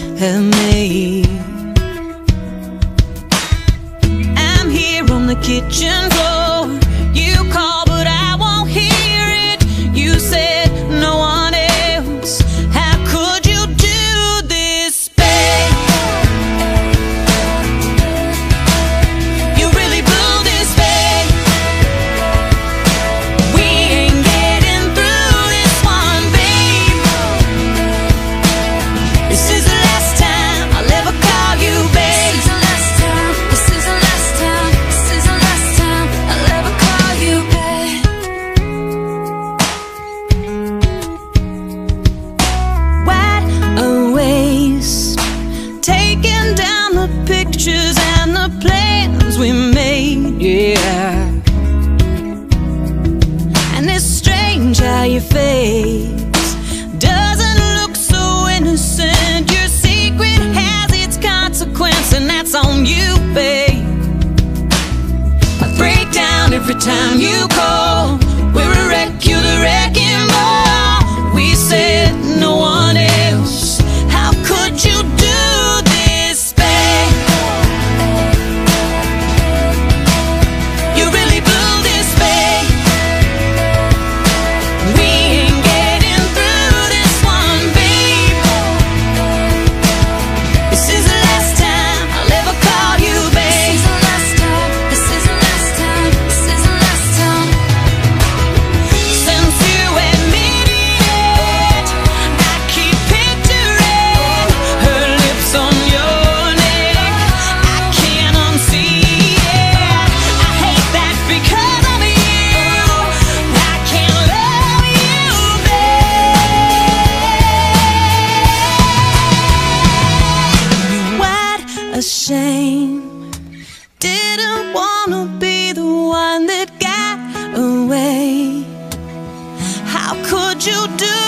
have made. I'm here on the kitchen floor. You call but I won't hear it. You said no one else. How could you do this, babe? You really blew this, babe. We ain't getting through this one, babe. This is the last time I'll ever call you, babe. This is the last time. This is the last time. This is the last time I'll ever call you, babe. What a waste, taking down the pictures and the plans we made, yeah. And it's strange how your face doesn't look so innocent. Your secret has its consequence, and that's on you, babe. I break down every time you call. We're a wreck, you're the wrecking ball. We said no one else. How could you do this, babe? You really blew this, babe. We ain't getting through this one, babe. This is the last time I'll ever call you, babe. This is the last time. This is the last time. This is the last time. Since you admitted it, I keep picturing her lips on your neck. I can't unsee it. I hate that because of you. I can't love you, babe. What a shame. Didn't wanna be the one that got away. How could you do